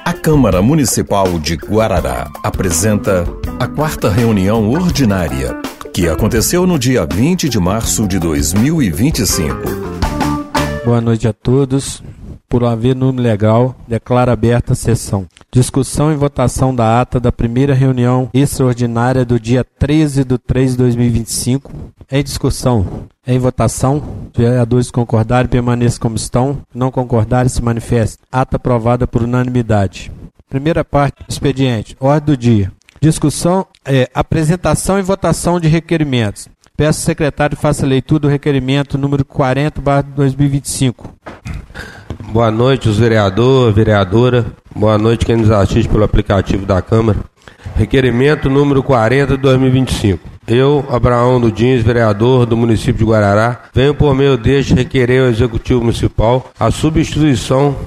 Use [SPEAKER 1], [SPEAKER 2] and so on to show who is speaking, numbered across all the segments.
[SPEAKER 1] A Câmara Municipal de Guarará apresenta a 4ª reunião ordinária, que aconteceu no dia 20 de março de 2025.
[SPEAKER 2] Boa noite a todos. Por haver número legal, declaro aberta a sessão. Discussão e votação da ata da primeira reunião extraordinária do dia 13/3/2025. Em discussão. Em votação. Vereadores concordarem, permaneçam como estão. Não concordarem, se manifestem. Ata aprovada por unanimidade. Primeira parte, expediente. Ordem do dia. Discussão, apresentação e votação de requerimentos. Peço ao secretário que faça a leitura do requerimento número 40/2025.
[SPEAKER 3] Boa noite, os vereadores, vereadora. Boa noite, quem nos assiste pelo aplicativo da Câmara. Requerimento número 40/2025. Eu, Abraão Nudins, vereador do município de Guarará, venho por meio deste requerer ao Executivo Municipal a substituição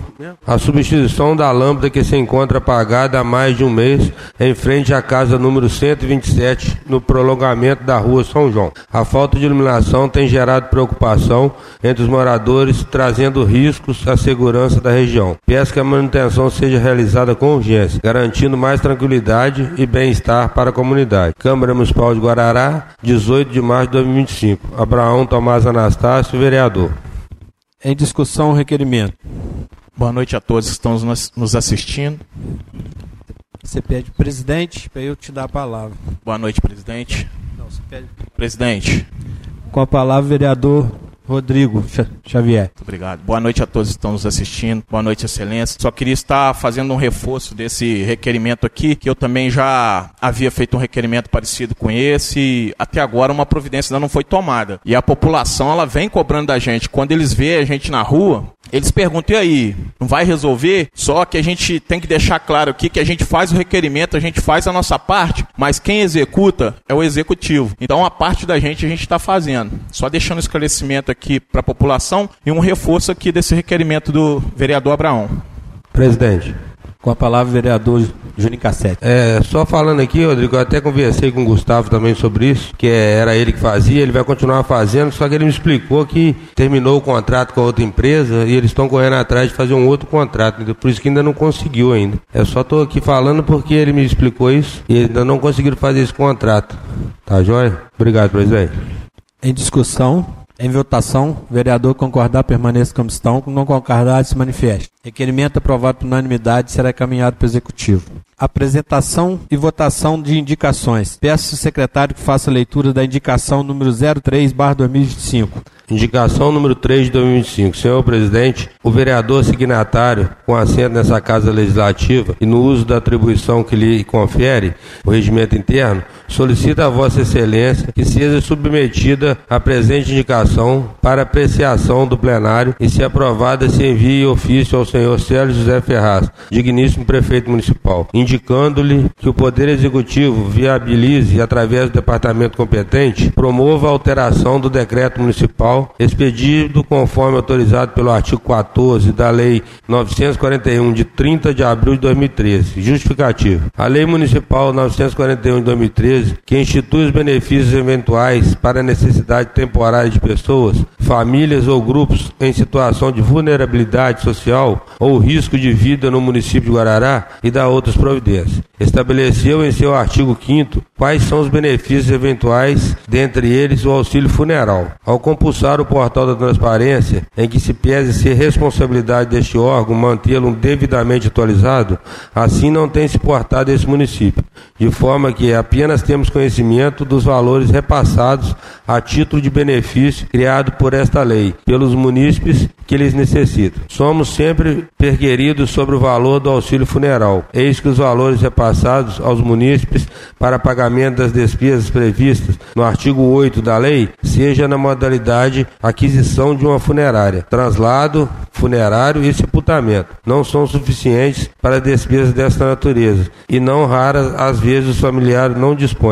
[SPEAKER 3] da lâmpada que se encontra apagada há mais de um mês em frente à casa número 127, no prolongamento da rua São João. A falta de iluminação tem gerado preocupação entre os moradores, trazendo riscos à segurança da região. Peço que a manutenção seja realizada com urgência, garantindo mais tranquilidade e bem-estar para a comunidade. Câmara Municipal de Guarará, 18 de março de 2025. Abraão Tomás Anastácio, vereador.
[SPEAKER 2] Em discussão, o requerimento.
[SPEAKER 4] Boa noite a todos que estão nos assistindo.
[SPEAKER 2] Você pede presidente para eu te dar a palavra.
[SPEAKER 4] Boa noite, presidente.
[SPEAKER 2] Não, você pede.
[SPEAKER 4] Presidente.
[SPEAKER 2] Com a palavra, vereador Rodrigo Xavier.
[SPEAKER 4] Muito obrigado. Boa noite a todos que estão nos assistindo. Boa noite, excelência. Só queria estar fazendo um reforço desse requerimento aqui, que eu também já havia feito um requerimento parecido com esse, e até agora uma providência ainda não foi tomada. E a população, ela vem cobrando da gente. Quando eles veem a gente na rua, eles perguntam, e aí, não vai resolver? Só que a gente tem que deixar claro aqui que a gente faz o requerimento, a gente faz a nossa parte, mas quem executa é o executivo. Então a parte da gente a gente está fazendo. Só deixando um esclarecimento aqui para a população e um reforço aqui desse requerimento do vereador Abraão.
[SPEAKER 3] Presidente.
[SPEAKER 2] Com a palavra, vereador Juninho Cassete.
[SPEAKER 3] Só falando aqui, Rodrigo, eu até conversei com o Gustavo também sobre isso, que era ele que fazia, ele vai continuar fazendo, só que ele me explicou que terminou o contrato com a outra empresa e eles estão correndo atrás de fazer um outro contrato, por isso que ainda não conseguiu ainda. Eu só estou aqui falando porque ele me explicou isso e ainda não conseguiram fazer esse contrato. Tá joia? Obrigado, presidente.
[SPEAKER 2] Em discussão. Em votação, vereador concordar, permaneça como estão. Não concordar, se manifeste. Requerimento aprovado por unanimidade será encaminhado para o Executivo. Apresentação e votação de indicações. Peço ao secretário que faça a leitura da indicação número 03/2025.
[SPEAKER 3] Indicação número 3 de 2025. Senhor presidente, o vereador signatário, com assento nessa Casa Legislativa e no uso da atribuição que lhe confere o regimento interno, solicita a Vossa Excelência que seja submetida a presente indicação para apreciação do plenário e, se aprovada, se envie ofício ao senhor Célio José Ferraz, digníssimo prefeito municipal, indicando-lhe que o Poder Executivo viabilize, através do departamento competente, promova a alteração do decreto municipal expedido conforme autorizado pelo artigo 14 da Lei 941 de 30 de abril de 2013. Justificativo. A Lei Municipal 941 de 2013, que institui os benefícios eventuais para a necessidade temporária de pessoas, famílias ou grupos em situação de vulnerabilidade social ou risco de vida no município de Guarará e dá outras providências. Estabeleceu em seu artigo 5º quais são os benefícios eventuais, dentre eles o auxílio funeral. Ao compulsar o portal da transparência, em que se pese ser responsabilidade deste órgão mantê-lo devidamente atualizado, assim não tem se portado esse município, de forma que apenas temos conhecimento dos valores repassados a título de benefício criado por esta lei, pelos munícipes que eles necessitam. Somos sempre perquiridos sobre o valor do auxílio funeral. Eis que os valores repassados aos munícipes para pagamento das despesas previstas no artigo 8 da lei, seja na modalidade aquisição de uma funerária, translado funerário e sepultamento, não são suficientes para despesas desta natureza e não raras às vezes os familiares não dispõem.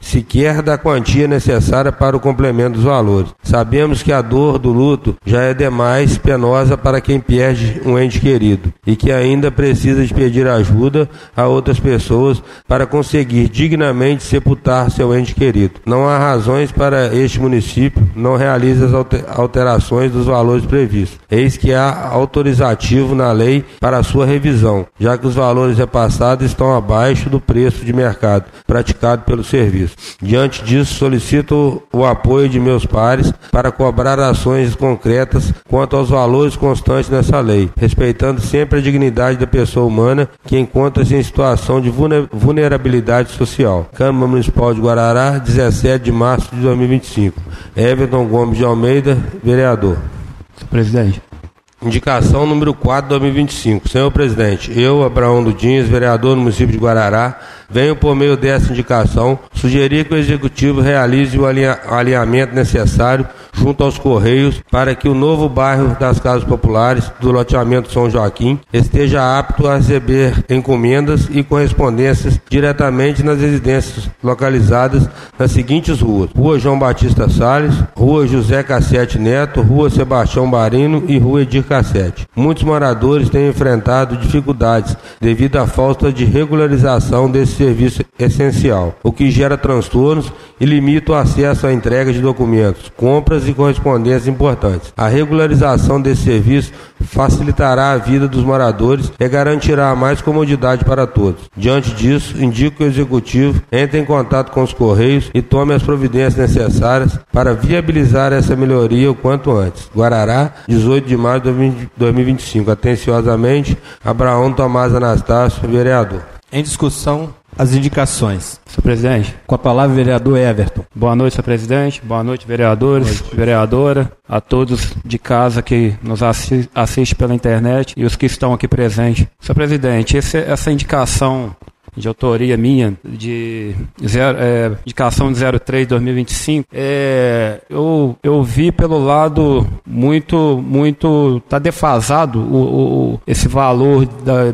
[SPEAKER 3] sequer da quantia necessária para o complemento dos valores. Sabemos que a dor do luto já é demais penosa para quem perde um ente querido e que ainda precisa de pedir ajuda a outras pessoas para conseguir dignamente sepultar seu ente querido. Não há razões para este município não realizar as alterações dos valores previstos. Eis que há autorizativo na lei para a sua revisão, já que os valores repassados estão abaixo do preço de mercado praticado pelo serviço. Diante disso, solicito o apoio de meus pares para cobrar ações concretas quanto aos valores constantes nessa lei, respeitando sempre a dignidade da pessoa humana que encontra-se em situação de vulnerabilidade social. Câmara Municipal de Guarará, 17 de março de 2025. Everton Gomes de Almeida, vereador.
[SPEAKER 5] Senhor presidente.
[SPEAKER 3] Indicação número 4 de 2025. Senhor presidente, eu, Abraão Dudinhas, vereador no município de Guarará, venho por meio dessa indicação sugerir que o Executivo realize o alinhamento necessário junto aos Correios para que o novo bairro das Casas Populares do loteamento São Joaquim esteja apto a receber encomendas e correspondências diretamente nas residências localizadas nas seguintes ruas: Rua João Batista Salles, Rua José Cassete Neto, Rua Sebastião Barino e Rua Edir Cassete. Muitos moradores têm enfrentado dificuldades devido à falta de regularização desse serviço essencial, o que gera transtornos e limita o acesso à entrega de documentos, compras e correspondências importantes. A regularização desse serviço facilitará a vida dos moradores e garantirá mais comodidade para todos. Diante disso, indico que o Executivo entre em contato com os Correios e tome as providências necessárias para viabilizar essa melhoria o quanto antes. Guarará, 18 de maio de 2025. Atenciosamente, Abraão Tomás Anastácio, vereador.
[SPEAKER 2] Em discussão, as indicações.
[SPEAKER 5] Senhor presidente.
[SPEAKER 2] Com a palavra, vereador Everton.
[SPEAKER 5] Boa noite, senhor presidente. Boa noite, vereadores, vereadora, a todos de casa que nos assistem pela internet e os que estão aqui presentes. Senhor presidente, essa indicação de autoria minha, indicação de 03/2025, eu vi pelo lado muito tá defasado esse valor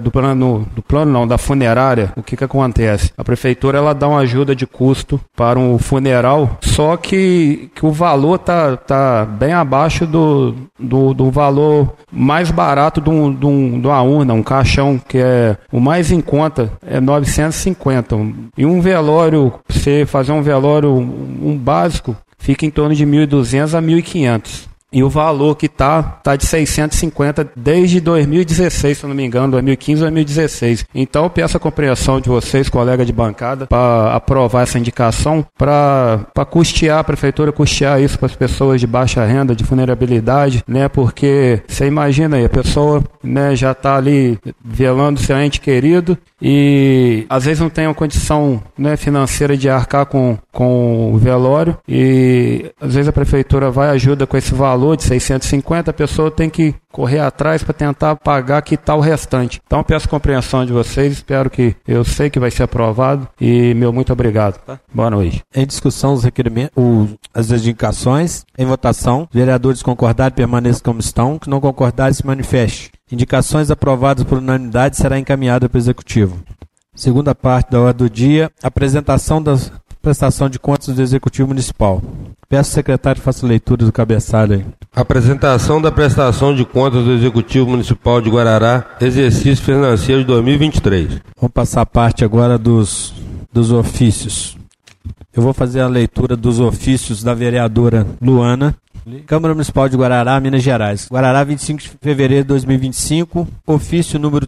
[SPEAKER 5] da funerária. O que acontece? A prefeitura ela dá uma ajuda de custo para um funeral, só que o valor tá bem abaixo do valor mais barato de uma urna, um caixão, que é o mais em conta, é 950. E um velório, você fazer um velório, um básico, fica em torno de 1.200 a 1.500. E o valor que tá de 650 desde 2016, se eu não me engano, 2015 ou 2016. Então eu peço a compreensão de vocês, colega de bancada, para aprovar essa indicação, para custear, a prefeitura custear isso para as pessoas de baixa renda, de vulnerabilidade, né? Porque você imagina aí, a pessoa, né, já está ali velando seu ente querido e às vezes não tem uma condição, né, financeira de arcar com o velório, e às vezes a prefeitura vai e ajuda com esse valor de 650, a pessoa tem que correr atrás para tentar pagar, quitar o restante. Então peço compreensão de vocês, eu sei que vai ser aprovado e meu muito obrigado. Tá? Boa noite.
[SPEAKER 2] Em discussão os requerimentos, as indicações, em votação, vereadores concordarem permaneçam como estão, que não concordarem se manifeste. Indicações aprovadas por unanimidade será encaminhada para o Executivo. Segunda parte da ordem do dia, apresentação da prestação de contas do Executivo Municipal. Peço ao secretário que faça leitura do cabeçalho aí.
[SPEAKER 3] Apresentação da prestação de contas do Executivo Municipal de Guarará, exercício financeiro de 2023.
[SPEAKER 2] Vamos passar a parte agora dos ofícios. Eu vou fazer a leitura dos ofícios da vereadora Luana. Câmara Municipal de Guarará, Minas Gerais. Guarará, 25 de fevereiro de 2025. Ofício número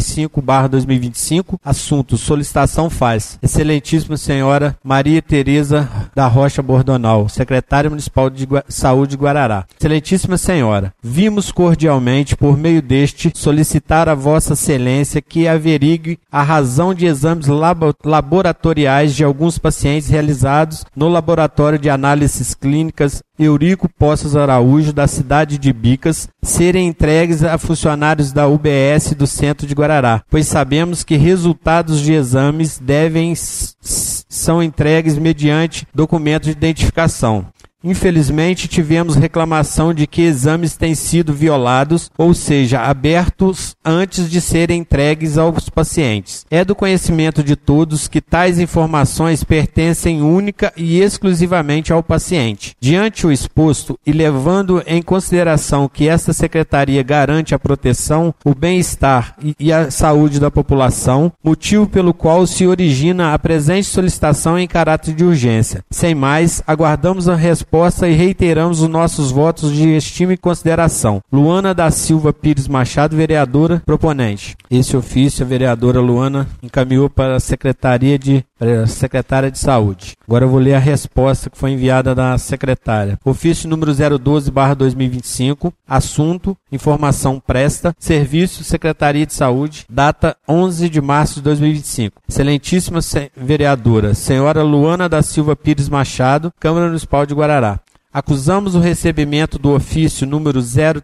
[SPEAKER 2] 35/2025. Assunto: solicitação faz Excelentíssima Senhora Maria Tereza da Rocha Bordonal, Secretária Municipal de Saúde de Guarará. Excelentíssima Senhora, vimos cordialmente, por meio deste, solicitar a Vossa Excelência que averigue a razão de exames laboratoriais de alguns pacientes realizados no Laboratório de Análises Clínicas Eurico Poços Araújo, da cidade de Bicas, serem entregues a funcionários da UBS do centro de Guarará, pois sabemos que resultados de exames são entregues mediante documento de identificação. Infelizmente, tivemos reclamação de que exames têm sido violados, ou seja, abertos antes de serem entregues aos pacientes. É do conhecimento de todos que tais informações pertencem única e exclusivamente ao paciente. Diante o exposto e levando em consideração que esta secretaria garante a proteção, o bem-estar e a saúde da população, motivo pelo qual se origina a presente solicitação em caráter de urgência. Sem mais, aguardamos a resposta e reiteramos os nossos votos de estima e consideração. Luana da Silva Pires Machado, vereadora proponente. Esse ofício a vereadora Luana encaminhou para a secretária de Saúde. Agora eu vou ler a resposta que foi enviada da secretária. Ofício número 012/2025, assunto, informação presta, serviço, Secretaria de Saúde, data 11 de março de 2025. Excelentíssima vereadora, senhora Luana da Silva Pires Machado, Câmara Municipal de Guarará. Acusamos o recebimento do ofício número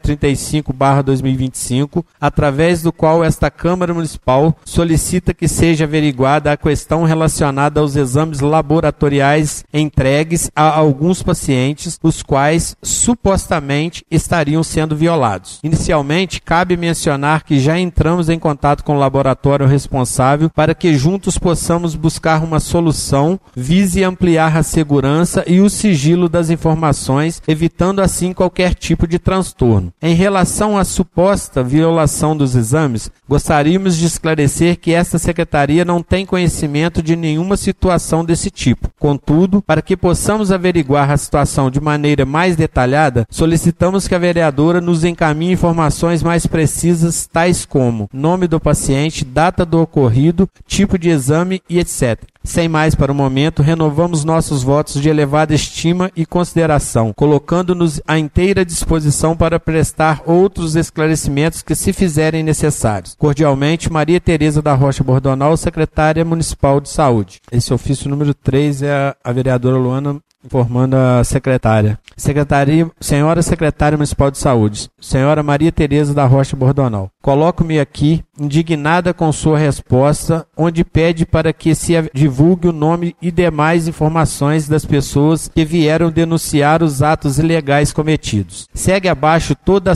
[SPEAKER 2] 035/2025, através do qual esta Câmara Municipal solicita que seja averiguada a questão relacionada aos exames laboratoriais entregues a alguns pacientes, os quais supostamente estariam sendo violados. Inicialmente, cabe mencionar que já entramos em contato com o laboratório responsável para que juntos possamos buscar uma solução, vise ampliar a segurança e o sigilo das informações, evitando assim qualquer tipo de transtorno. Em relação à suposta violação dos exames, gostaríamos de esclarecer que esta secretaria não tem conhecimento de nenhuma situação desse tipo. Contudo, para que possamos averiguar a situação de maneira mais detalhada, solicitamos que a vereadora nos encaminhe informações mais precisas, tais como nome do paciente, data do ocorrido, tipo de exame e etc. Sem mais para o momento, renovamos nossos votos de elevada estima e consideração, colocando-nos à inteira disposição para prestar outros esclarecimentos que se fizerem necessários. Cordialmente, Maria Tereza da Rocha Bordonal, Secretária Municipal de Saúde. Esse ofício número 3 é a vereadora Luana informando a secretária. Senhora Secretária Municipal de Saúde, senhora Maria Tereza da Rocha Bordonal, coloco-me aqui indignada com sua resposta, onde pede para que se divulgue o nome e demais informações das pessoas que vieram denunciar os atos ilegais cometidos. Segue abaixo toda a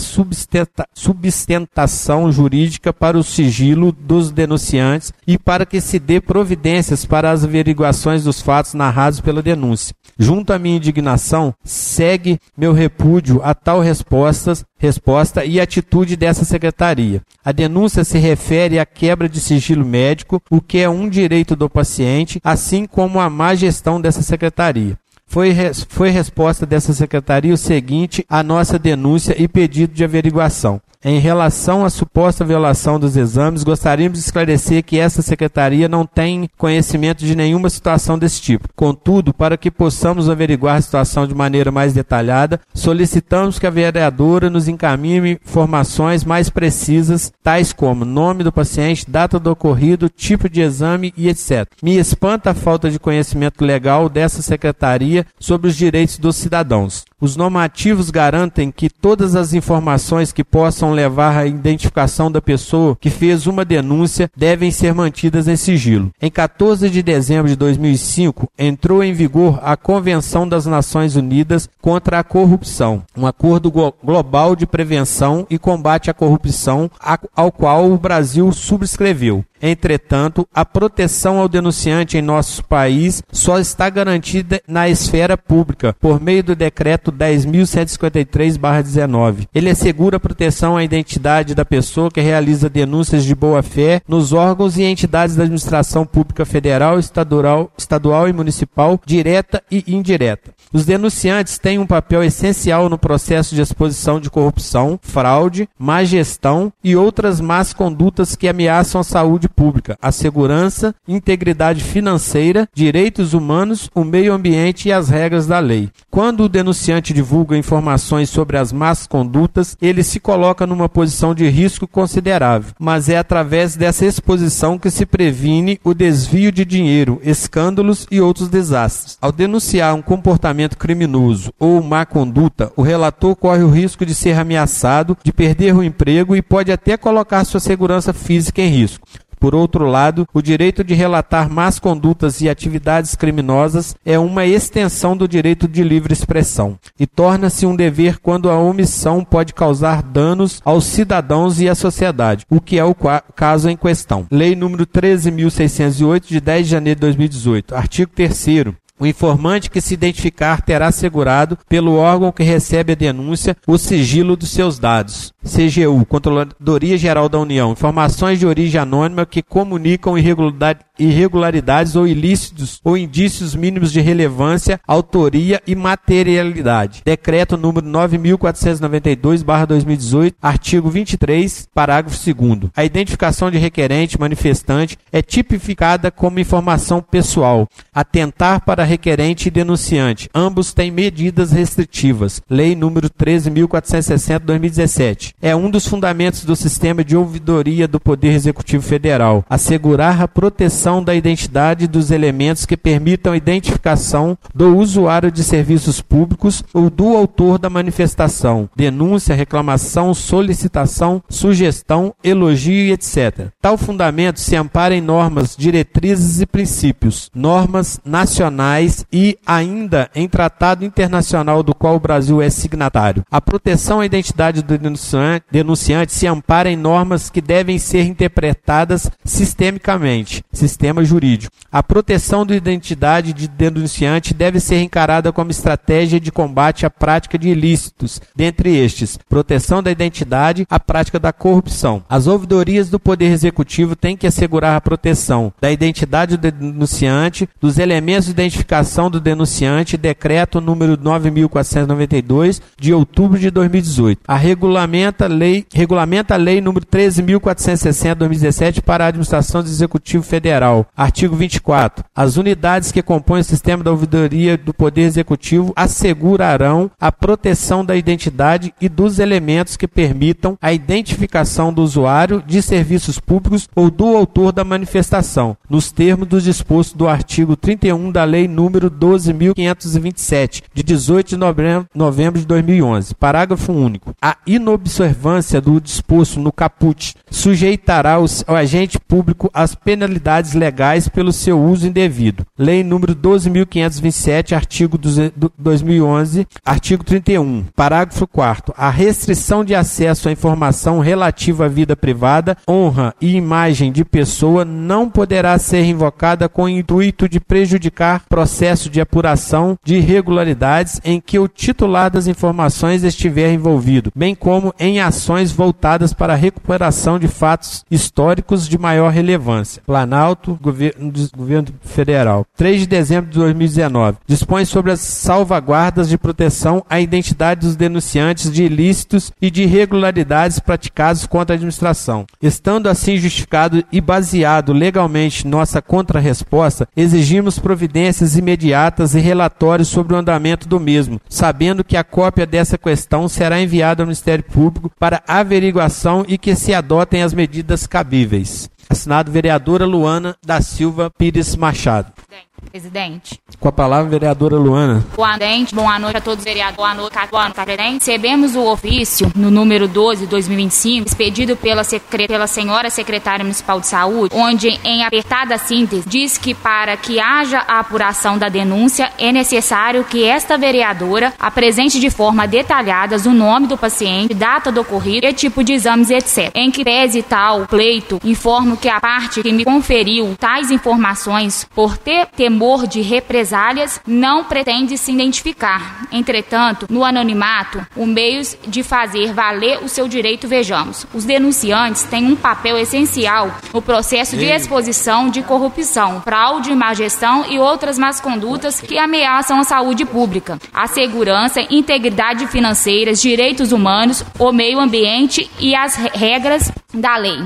[SPEAKER 2] substentação jurídica para o sigilo dos denunciantes e para que se dê providências para as averiguações dos fatos narrados pela denúncia. Junto à minha indignação, segue meu repúdio a tal resposta e atitude dessa secretaria. A denúncia se refere à quebra de sigilo médico, o que é um direito do paciente, assim como a má gestão dessa secretaria. Foi resposta dessa secretaria o seguinte à nossa denúncia e pedido de averiguação. Em relação à suposta violação dos exames, gostaríamos de esclarecer que essa secretaria não tem conhecimento de nenhuma situação desse tipo. Contudo, para que possamos averiguar a situação de maneira mais detalhada, solicitamos que a vereadora nos encaminhe informações mais precisas, tais como nome do paciente, data do ocorrido, tipo de exame e etc. Me espanta a falta de conhecimento legal dessa secretaria sobre os direitos dos cidadãos. Os normativos garantem que todas as informações que possam levar à identificação da pessoa que fez uma denúncia devem ser mantidas em sigilo. Em 14 de dezembro de 2005, entrou em vigor a Convenção das Nações Unidas contra a Corrupção, um acordo global de prevenção e combate à corrupção, ao qual o Brasil subscreveu. Entretanto, a proteção ao denunciante em nosso país só está garantida na esfera pública, por meio do Decreto 10.153/19. Ele assegura proteção à identidade da pessoa que realiza denúncias de boa-fé nos órgãos e entidades da administração pública federal, estadual e municipal, direta e indireta. Os denunciantes têm um papel essencial no processo de exposição de corrupção, fraude, má gestão e outras más condutas que ameaçam a saúde pública, a segurança, integridade financeira, direitos humanos, o meio ambiente e as regras da lei. Quando o denunciante divulga informações sobre as más condutas, ele se coloca numa posição de risco considerável, mas é através dessa exposição que se previne o desvio de dinheiro, escândalos e outros desastres. Ao denunciar um comportamento criminoso ou má conduta, o relator corre o risco de ser ameaçado, de perder o emprego e pode até colocar sua segurança física em risco. Por outro lado, o direito de relatar más condutas e atividades criminosas é uma extensão do direito de livre expressão e torna-se um dever quando a omissão pode causar danos aos cidadãos e à sociedade, o que é o caso em questão. Lei número 13.608, de 10 de janeiro de 2018. Artigo 3º. O informante que se identificar terá assegurado pelo órgão que recebe a denúncia o sigilo dos seus dados. CGU, Controladoria Geral da União, informações de origem anônima que comunicam irregularidades ou ilícitos ou indícios mínimos de relevância, autoria e materialidade. Decreto número 9.492/2018, artigo 23, parágrafo 2º. A identificação de requerente manifestante é tipificada como informação pessoal. Atentar para requerente e denunciante. Ambos têm medidas restritivas. Lei número 13.460/2017. É um dos fundamentos do sistema de ouvidoria do Poder Executivo Federal. Assegurar a proteção da identidade dos elementos que permitam a identificação do usuário de serviços públicos ou do autor da manifestação, denúncia, reclamação, solicitação, sugestão, elogio, etc. Tal fundamento se ampara em normas, diretrizes e princípios, normas nacionais e ainda em tratado internacional do qual o Brasil é signatário. A proteção à identidade do denunciante se ampara em normas que devem ser interpretadas sistemicamente, sistema jurídico. A proteção da identidade de denunciante deve ser encarada como estratégia de combate à prática de ilícitos, dentre estes, proteção da identidade, a prática da corrupção. As ouvidorias do Poder Executivo têm que assegurar a proteção da identidade do denunciante, dos elementos de identificação do denunciante, decreto número 9.492, de outubro de 2018. Regulamenta a lei número 13.460/2017 para a administração do Executivo Federal. Artigo 24. As unidades que compõem o sistema da ouvidoria do Poder Executivo assegurarão a proteção da identidade e dos elementos que permitam a identificação do usuário de serviços públicos ou do autor da manifestação, nos termos do disposto do artigo 31 da Lei número 12.527, de 18 de novembro de 2011. Parágrafo único. A inobservância do disposto no caput sujeitará o agente público às penalidades legais pelo seu uso indevido. Lei número 12.527, artigo 2011, artigo 31. Parágrafo 4º. A restrição de acesso à informação relativa à vida privada, honra e imagem de pessoa não poderá ser invocada com o intuito de prejudicar processo de apuração de irregularidades em que o titular das informações estiver envolvido, bem como em ações voltadas para a recuperação de fatos históricos de maior relevância. Planalto, Governo Federal. 3 de dezembro de 2019. Dispõe sobre as salvaguardas de proteção à identidade dos denunciantes de ilícitos e de irregularidades praticados contra a administração. Estando assim justificado e baseado legalmente nossa contrarresposta, exigimos providências imediatas e relatórios sobre o andamento do mesmo, sabendo que a cópia dessa questão será enviada ao Ministério Público para averiguação e que se adotem as medidas cabíveis. Assinado vereadora Luana da Silva Pires Machado.
[SPEAKER 6] Presidente.
[SPEAKER 2] Com a palavra, vereadora Luana.
[SPEAKER 6] Boa noite a todos os vereadores. Boa noite, presidente. Recebemos o ofício no número 12/2025, expedido pela senhora secretária municipal de saúde, onde, em apertada síntese, diz que para que haja a apuração da denúncia, é necessário que esta vereadora apresente de forma detalhada o nome do paciente, data do ocorrido e tipo de exames, etc. Em que pese tal pleito, informo que a parte que me conferiu tais informações, por ter temor de represálias, não pretende se identificar. Entretanto, no anonimato, o meios de fazer valer o seu direito vejamos. Os denunciantes têm um papel essencial no processo de exposição de corrupção, fraude, má gestão e outras más condutas que ameaçam a saúde pública, a segurança, integridade financeira, direitos humanos, o meio ambiente e as regras da lei.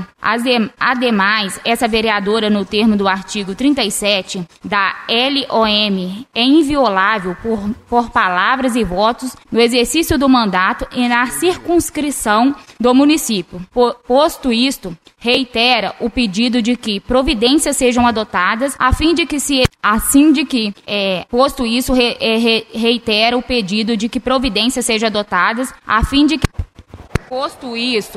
[SPEAKER 6] Ademais, essa vereadora, no termo do artigo 37 da LOM, é inviolável por palavras e votos no exercício do mandato e na circunscrição do município. Posto isto, reitera o pedido de que providências sejam adotadas reitera o pedido de que providências sejam adotadas a fim de que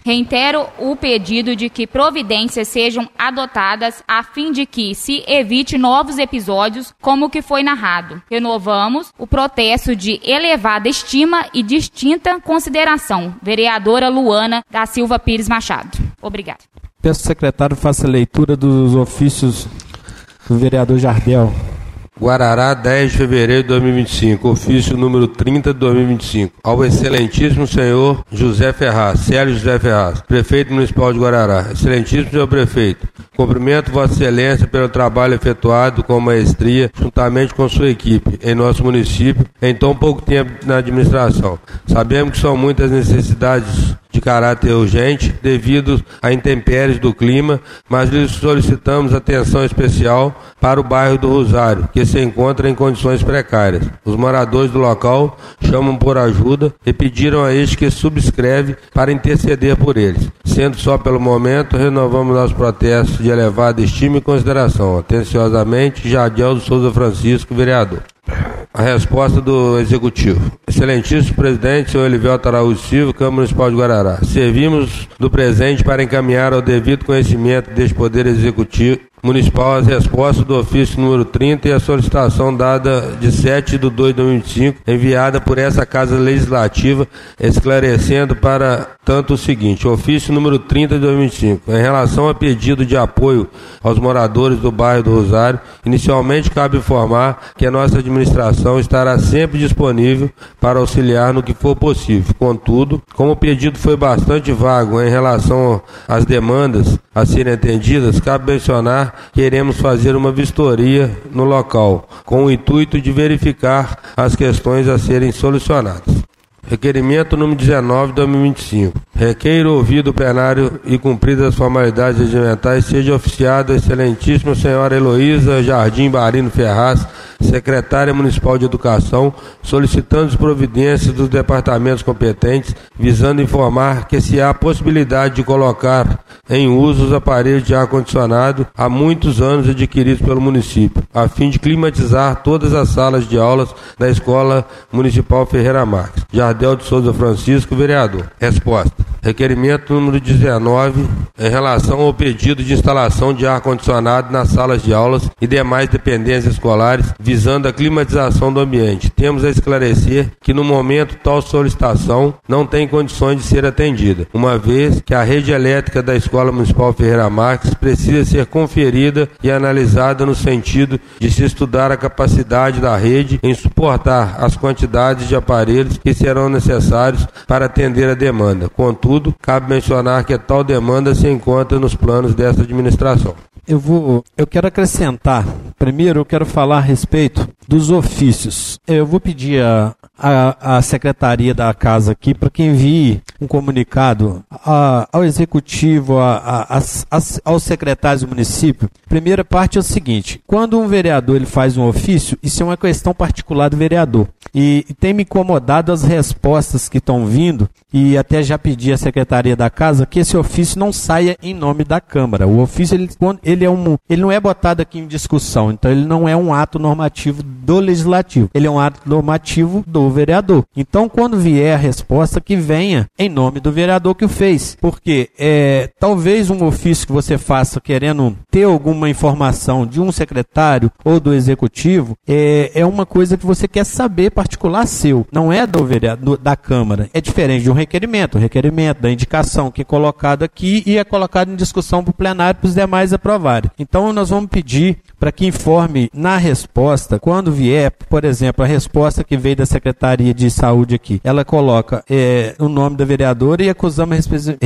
[SPEAKER 6] Reitero o pedido de que providências sejam adotadas a fim de que se evite novos episódios como o que foi narrado. Renovamos o protesto de elevada estima e distinta consideração. Vereadora Luana da Silva Pires Machado. Obrigada.
[SPEAKER 2] Peço que o secretário faça a leitura dos ofícios do vereador Jardel.
[SPEAKER 3] Guarará, 10 de fevereiro de 2025, ofício número 30 de 2025. Ao excelentíssimo senhor José Ferraz, Célio José Ferraz, prefeito municipal de Guarará. Excelentíssimo senhor prefeito, cumprimento Vossa Excelência pelo trabalho efetuado com maestria, juntamente com sua equipe, em nosso município, em tão pouco tempo na administração. Sabemos que são muitas necessidades de caráter urgente, devido a intempéries do clima, mas lhes solicitamos atenção especial para o bairro do Rosário, que se encontra em condições precárias. Os moradores do local chamam por ajuda e pediram a este que subscreve para interceder por eles. Sendo só pelo momento, renovamos nosso protesto de elevada estima e consideração. Atenciosamente, Jadiel de Souza Francisco, vereador. A resposta do Executivo. Excelentíssimo presidente, senhor Elivelto Araújo Silva, Câmara Municipal de Guarará. Servimos do presente para encaminhar ao devido conhecimento deste Poder Executivo Municipal as respostas do ofício número 30 e a solicitação dada de 7 de 2 de 2025, enviada por essa Casa Legislativa, esclarecendo para tanto o seguinte: ofício número 30 de 2025, em relação a pedido de apoio aos moradores do bairro do Rosário, inicialmente cabe informar que a nossa administração estará sempre disponível para auxiliar no que for possível. Contudo, como o pedido foi bastante vago em relação às demandas a serem atendidas, cabe mencionar que iremos fazer uma vistoria no local, com o intuito de verificar as questões a serem solucionadas. Requerimento número 19 de 2025. Requeiro ouvido o plenário e cumpridas as formalidades regimentais, seja oficiada a excelentíssima senhora Heloísa Jardim Barino Ferraz, secretária municipal de Educação, solicitando as providências dos departamentos competentes, visando informar que se há possibilidade de colocar em uso os aparelhos de ar-condicionado há muitos anos adquiridos pelo município, a fim de climatizar todas as salas de aulas da Escola Municipal Ferreira Marques. Jardel de Souza Francisco, vereador. Resposta. Requerimento número 19, em relação ao pedido de instalação de ar-condicionado nas salas de aulas e demais dependências escolares, visando a climatização do ambiente. Temos a esclarecer que no momento tal solicitação não tem condições de ser atendida, uma vez que a rede elétrica da Escola Municipal Ferreira Marques precisa ser conferida e analisada no sentido de se estudar a capacidade da rede em suportar as quantidades de aparelhos que serão necessários para atender a demanda. Contudo, cabe mencionar que tal demanda se encontra nos planos dessa administração.
[SPEAKER 2] Eu quero acrescentar. Primeiro, eu quero falar a respeito dos ofícios. Eu vou pedir a secretaria da casa aqui para que envie um comunicado ao executivo, aos secretários do município. Primeira parte é o seguinte: quando um vereador ele faz um ofício, isso é uma questão particular do vereador. E tem me incomodado as respostas que estão vindo, e até já pedi à secretaria da casa que esse ofício não saia em nome da Câmara. O ofício ele não é botado aqui em discussão, então ele não é um ato normativo do Legislativo, ele é um ato normativo do vereador. Então, quando vier a resposta, que venha em nome do vereador que o fez, porque talvez um ofício que você faça querendo ter alguma informação de um secretário ou do executivo, é uma coisa que você quer saber particular seu, não é do vereador, da Câmara. É diferente de um requerimento, da indicação que é colocado aqui e é colocado em discussão para o plenário para os demais aprovarem. Então, nós vamos pedir para que informe na resposta, quando vier, por exemplo, a resposta que veio da Secretaria de Saúde aqui, ela coloca o nome da vereadora e acusamos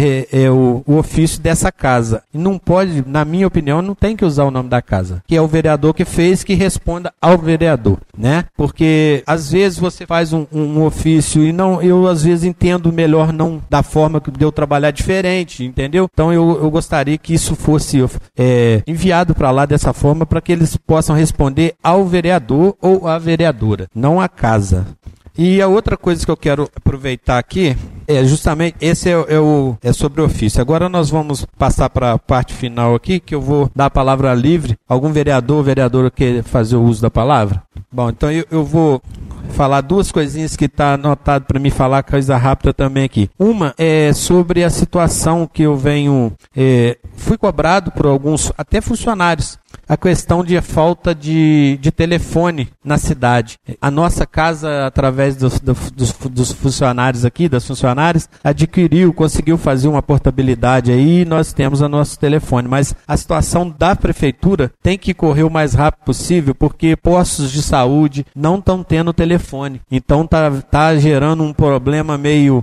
[SPEAKER 2] o ofício dessa casa. E não pode, na minha opinião, não tem que usar o nome da casa, que é o vereador que fez, que responda ao vereador, né? Porque às vezes você faz um ofício e eu às vezes entendo melhor não da forma que eu trabalhar diferente, entendeu? Então eu gostaria que isso fosse enviado para lá dessa forma, para que eles possam responder ao vereador ou à vereadora, não à casa. E a outra coisa que eu quero aproveitar aqui justamente, esse é sobre o ofício. Agora nós vamos passar para a parte final aqui, que eu vou dar a palavra livre. Algum vereador ou vereadora quer fazer o uso da palavra? Bom, então eu vou falar duas coisinhas que está anotado para me falar, coisa rápida também aqui. Uma é sobre a situação que eu venho... fui cobrado por alguns, até funcionários, a questão de falta de telefone na cidade. A nossa casa, através dos funcionários aqui, das funcionárias, conseguiu fazer uma portabilidade aí e nós temos o nosso telefone. Mas a situação da prefeitura tem que correr o mais rápido possível, porque postos de saúde não estão tendo telefone. Então tá gerando um problema meio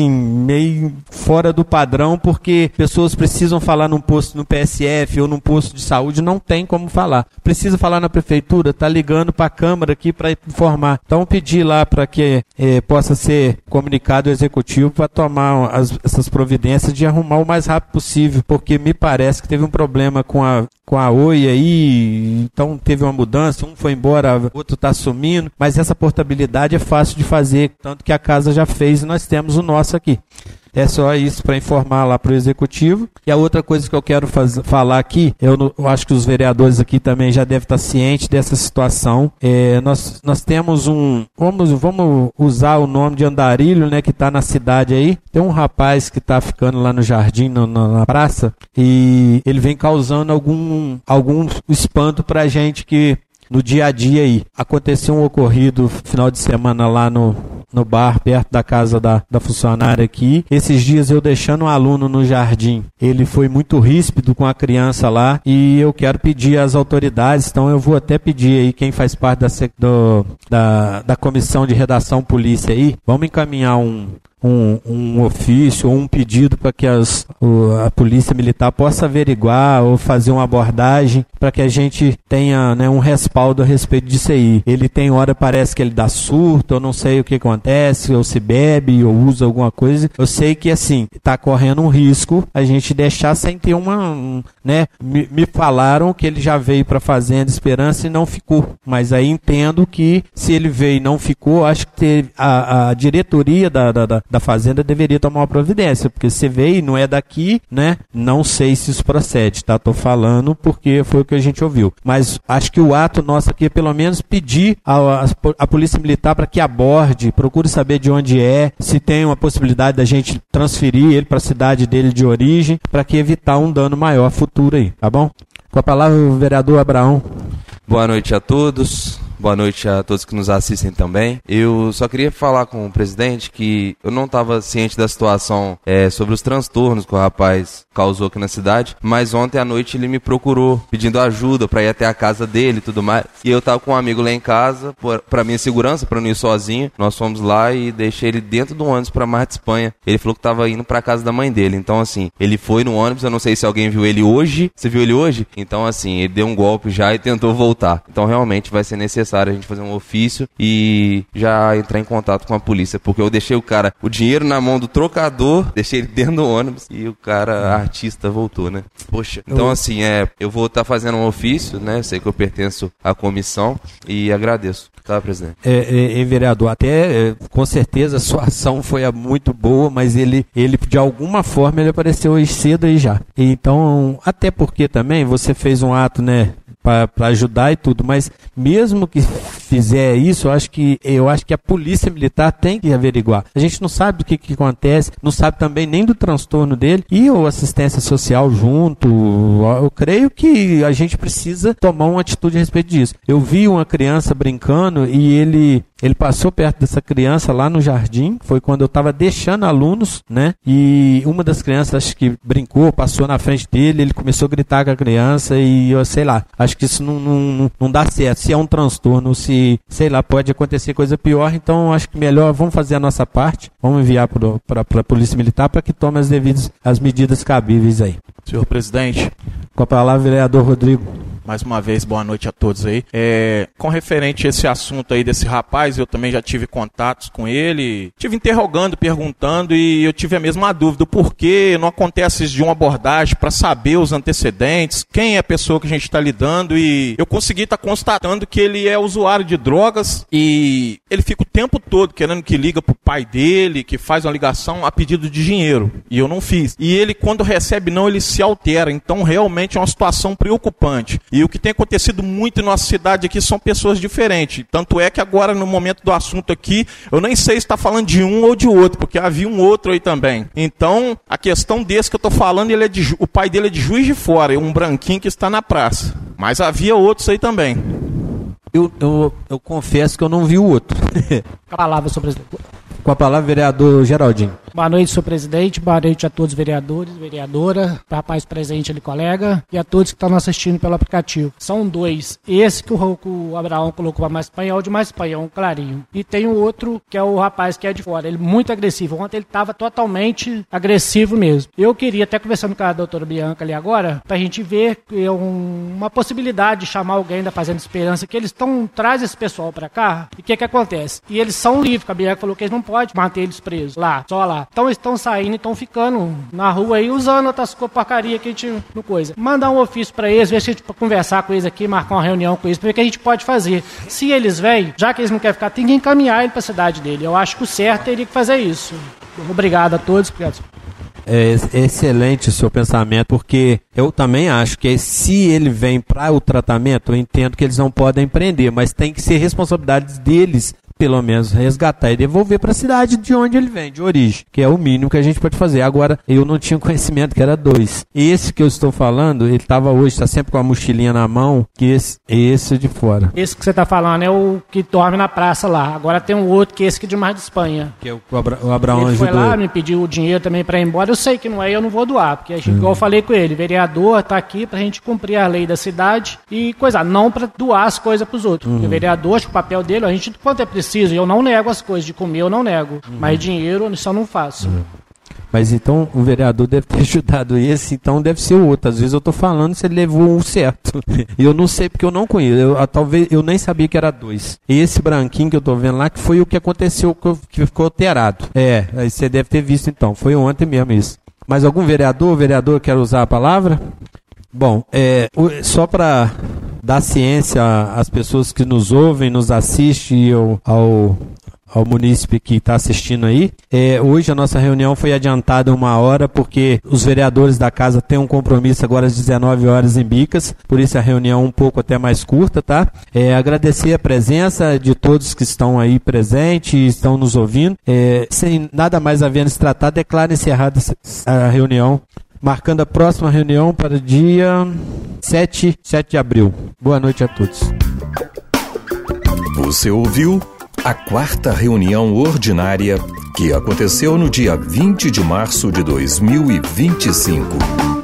[SPEAKER 2] fora do padrão, porque pessoas precisam falar num posto no PSF ou num posto de saúde, não tem como falar. Precisa falar na prefeitura, tá ligando para a Câmara aqui para informar. Então pedir lá para que possa ser comunicado o executivo para tomar essas providências de arrumar o mais rápido possível, porque me parece que teve um problema com a Oi aí, então teve uma mudança, um foi embora, o outro está assumindo, mas essa portabilidade é fácil de fazer, tanto que a casa já fez e nós temos o nosso aqui. É só isso para informar lá para o executivo. E a outra coisa que eu quero falar aqui, eu acho que os vereadores aqui também já devem estar cientes dessa situação. Nós temos vamos usar o nome de Andarilho, né, que está na cidade aí. Tem um rapaz que está ficando lá no jardim, na praça, e ele vem causando algum espanto para a gente que no dia a dia aí. Aconteceu um ocorrido final de semana lá no bar, perto da casa da funcionária aqui. Esses dias eu deixando um aluno no jardim, ele foi muito ríspido com a criança lá e eu quero pedir às autoridades, então eu vou até pedir aí quem faz parte da comissão de redação polícia aí, vamos encaminhar um ofício ou um pedido para que a polícia militar possa averiguar ou fazer uma abordagem para que a gente tenha, né, um respaldo a respeito disso aí. Ele tem hora, parece que ele dá surto, eu não sei o que acontece, ou se bebe, ou usa alguma coisa. Eu sei que, assim, está correndo um risco a gente deixar sem ter né? Me falaram que ele já veio para a Fazenda Esperança e não ficou. Mas aí entendo que se ele veio e não ficou, acho que a diretoria da Fazenda deveria tomar uma providência, porque se veio e não é daqui, né? Não sei se isso procede, tá? Tô falando porque foi o que a gente ouviu. Mas acho que o ato nosso aqui é pelo menos pedir a Polícia Militar para que aborde, procure saber de onde se tem uma possibilidade da gente transferir ele para a cidade dele de origem, para que evitar um dano maior futuro aí, tá bom? Com a palavra o vereador Abraão.
[SPEAKER 7] Boa noite a todos. Boa noite a todos que nos assistem também. Eu só queria falar com o presidente que eu não estava ciente da situação sobre os transtornos que o rapaz causou aqui na cidade, mas ontem à noite ele me procurou pedindo ajuda para ir até a casa dele e tudo mais. E eu estava com um amigo lá em casa, para minha segurança, para não ir sozinho. Nós fomos lá e deixei ele dentro do ônibus para Mar de Espanha. Ele falou que estava indo para a casa da mãe dele. Então, assim, ele foi no ônibus, eu não sei se alguém viu ele hoje. Você viu ele hoje? Então, assim, ele deu um golpe já e tentou voltar. Então, realmente vai ser necessário a gente fazer um ofício e já entrar em contato com a polícia, porque eu deixei o dinheiro na mão do trocador, deixei ele dentro do ônibus e o cara, artista, voltou, né? Poxa, então assim, eu vou estar fazendo um ofício, né? Sei que eu pertenço à comissão e agradeço, tá, presidente?
[SPEAKER 2] Vereador, até com certeza a sua ação foi muito boa, mas ele de alguma forma ele apareceu hoje cedo aí já. Então, até porque também você fez um ato, né, para ajudar e tudo, mas mesmo que fizer isso, eu acho que a polícia militar tem que averiguar. A gente não sabe do que acontece, não sabe também nem do transtorno dele e a assistência social junto. Eu creio que a gente precisa tomar uma atitude a respeito disso. Eu vi uma criança brincando e ele passou perto dessa criança lá no jardim, foi quando eu estava deixando alunos, né? E uma das crianças, acho que brincou, passou na frente dele, ele começou a gritar com a criança e eu sei lá, acho que isso não dá certo. Se é um transtorno, se, sei lá, pode acontecer coisa pior, então acho que melhor vamos fazer a nossa parte, vamos enviar para a Polícia Militar para que tome as medidas cabíveis aí.
[SPEAKER 4] Senhor presidente.
[SPEAKER 2] Com a palavra, vereador Rodrigo.
[SPEAKER 4] Mais uma vez, boa noite a todos aí. Com referente a esse assunto aí desse rapaz, eu também já tive contatos com ele, tive interrogando, perguntando e eu tive a mesma dúvida, por que não acontece de uma abordagem para saber os antecedentes, quem é a pessoa que a gente está lidando, e eu consegui estar constatando que ele é usuário de drogas e ele fica o tempo todo querendo que liga pro pai dele, que faz uma ligação a pedido de dinheiro, e eu não fiz. E ele, quando recebe não, ele se altera, então realmente é uma situação preocupante. E o que tem acontecido muito em nossa cidade aqui são pessoas diferentes. Tanto é que agora, no momento do assunto aqui, eu nem sei se está falando de um ou de outro, porque havia um outro aí também. Então, a questão desse que eu estou falando, o pai dele é de Juiz de Fora, é um branquinho que está na praça. Mas havia outros aí também.
[SPEAKER 2] Eu confesso que eu não vi o outro.
[SPEAKER 8] Com a palavra, senhor presidente.
[SPEAKER 2] Com a palavra, vereador Geraldinho.
[SPEAKER 8] Boa noite, senhor presidente. Boa noite a todos os vereadores, vereadora, rapaz presente ali, colega, e a todos que estão nos assistindo pelo aplicativo. São dois. Esse que o Abraão colocou mais Espanha é o de mais Espanha, um clarinho. E tem o outro, que é o rapaz que é de fora. Ele é muito agressivo. Ontem ele estava totalmente agressivo mesmo. Eu queria, até conversando com a doutora Bianca ali agora, pra gente ver uma possibilidade de chamar alguém da Fazenda Esperança, que eles traz esse pessoal pra cá, e o que acontece? E eles são livres, a Bianca falou que eles não podem manter eles presos lá, só lá. Então eles estão saindo e estão ficando na rua aí, usando outras porcaria que a gente não coisa. Mandar um ofício pra eles, ver se a gente pode conversar com eles aqui, marcar uma reunião com eles, pra ver o que a gente pode fazer. Se eles vêm, já que eles não querem ficar, tem que encaminhar ele pra cidade dele. Eu acho que o certo teria que fazer isso. Obrigado a todos. Obrigado.
[SPEAKER 2] É excelente o seu pensamento, porque eu também acho que se ele vem para o tratamento, eu entendo que eles não podem prender, mas tem que ser responsabilidade deles, pelo menos resgatar e devolver para a cidade de onde ele vem, de origem, que é o mínimo que a gente pode fazer. Agora, eu não tinha conhecimento que era 2. Esse que eu estou falando, ele estava hoje, está sempre com a mochilinha na mão, que esse de fora.
[SPEAKER 8] Esse que você está falando é o que dorme na praça lá. Agora tem um outro que é esse que é de mais de Espanha.
[SPEAKER 2] Que é o Abraão
[SPEAKER 8] ele
[SPEAKER 2] ajudou.
[SPEAKER 8] Foi lá, me pediu o dinheiro também para ir embora. Eu sei que não é, eu não vou doar, porque igual eu falei com ele, vereador está aqui para a gente cumprir a lei da cidade e coisa, não para doar as coisas para os outros. Porque o vereador, acho que o papel dele, a gente, quanto é preciso, eu não nego as coisas de comer, eu não nego. Mas dinheiro, isso eu não faço.
[SPEAKER 2] Mas então o vereador deve ter ajudado esse, então deve ser o outro. Às vezes eu tô falando se ele levou um certo. E eu não sei porque eu não conheço. Talvez eu nem sabia que era 2. Esse branquinho que eu tô vendo lá, que foi o que aconteceu, que ficou alterado. Aí você deve ter visto então. Foi ontem mesmo isso. Mas algum vereador quer usar a palavra? Bom, só para dar ciência às pessoas que nos ouvem, nos assistem e ao munícipe que está assistindo aí. Hoje a nossa reunião foi adiantada 1 hora porque os vereadores da casa têm um compromisso agora às 19 horas em Bicas, por isso a reunião um pouco até mais curta, tá? Agradecer a presença de todos que estão aí presentes e estão nos ouvindo. Sem nada mais havendo se tratar, declaro encerrada a reunião, marcando a próxima reunião para o dia 7 de abril. Boa noite a todos.
[SPEAKER 1] Você ouviu a 4ª reunião ordinária que aconteceu no dia 20 de março de 2025.